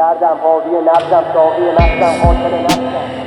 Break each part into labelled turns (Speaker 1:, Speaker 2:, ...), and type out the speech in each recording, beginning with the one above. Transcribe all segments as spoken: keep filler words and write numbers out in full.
Speaker 1: دردم حاوی نبضم ساقی مستم قاتل نفسم.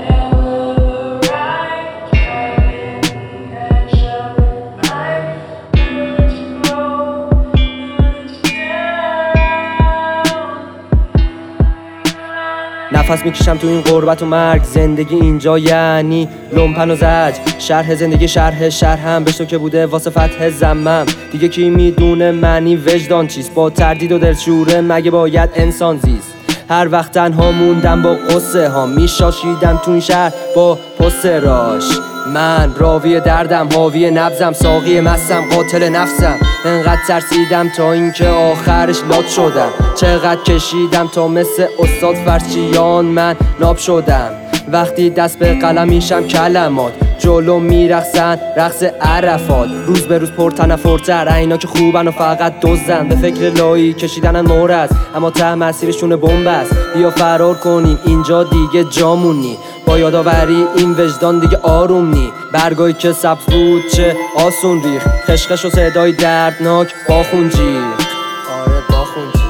Speaker 1: نفس میکشم تو این غربت و مرگ، زندگی اینجا یعنی لومپن و زج. شرح زندگی شرح شرح هم بشتو که بوده واسه فتح زمم. دیگه کی میدونه معنی وجدان چیست؟ با تردید و دلشوره مگه باید انسان زیست؟ هر وقت تنها موندم با قصه ها، میشاشیدم تو این شهر با پست راش. من راوی دردم حاوی نبضم ساقی مستم قاتل نفسم. انقدر ترسیدم تا اینکه آخرش لات شدم. چقدر کشیدم تا مثل استاد فرشیان من ناب شدم. وقتی دست به قلم میشم کلمات جلو میرقصن رقص عرفات. روز به روز پرتنفرتر اینا که خوبن و فقط دزدن. به فکر لایی کشیدنن مورز اما ته مسیرشون بمب است. بیا فرار کنیم اینجا دیگه جامونی. با یادآوری این وجدان دیگه آروم نی. برگایی که سبز بود چه آسون ریخ. خشخش و صدای دردناک با خونجیغ. آره با خونجیغ.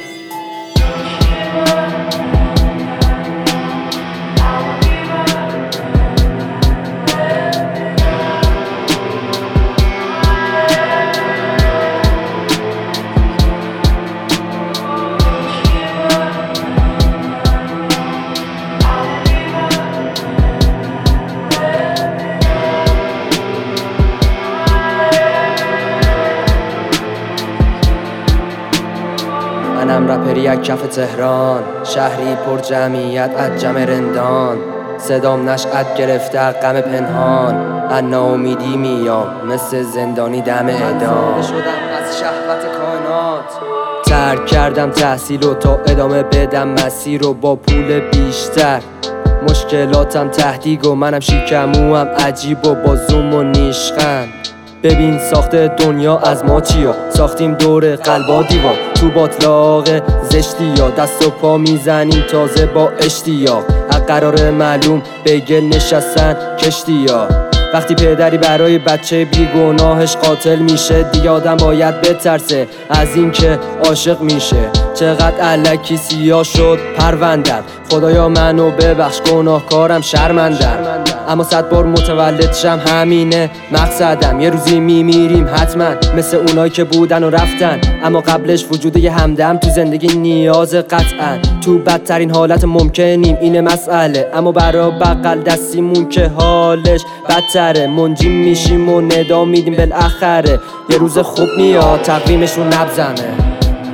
Speaker 1: منم رپری یک کف تهران، شهری پر جمعیت از جمع رندان. صدام نشأت گرفته غم پنهان، از ناامیدی میام مثل زندانی دم اعدام. شدم از شهوت کائنات، ترک کردم تحصیل و تا ادامه بدم مسیر رو با پول بیشتر. مشکلاتم تهدیگ و منم شیکموام عجیب و با زوم و نیشخند. ببین ساخت دنیا از ما چیا، ساختیم دور قلبا دیوار. تو باطلاق زشتی یا دست و پا میزنیم تازه با اشتیاق. از قرار معلوم به گل نشستن کشتی یا. وقتی پدری برای بچه بیگناهش قاتل میشه دیگه آدم باید بترسه از این که عاشق میشه. چقدر الکی سیاه شد پروندم، خدایا منو ببخش گناهکارم شرمندم. اما صد بار متولد شم همینه مقصدم. یه روزی میمیریم حتما مثل اونایی که بودن و رفتن. اما قبلش وجود یه همدم تو زندگی نیاز قطعا. تو بدترین حالت ممکنیم اینه مسئله، اما برا بغل دستیمون که حالش بدتره. منجیم میشیم و ندا میدیم بالاخره. یه روز خوب میاد تقویمشون نبزمه.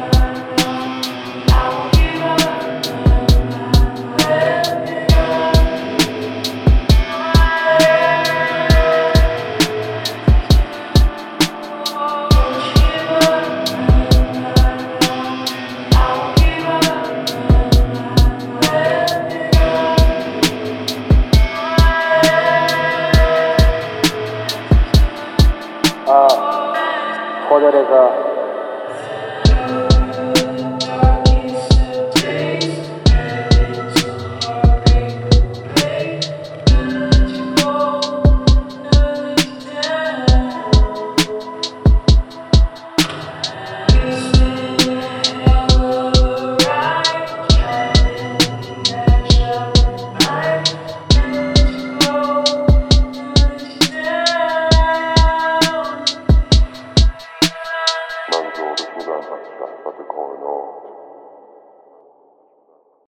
Speaker 1: خدا رضا
Speaker 2: شهوت کائنات.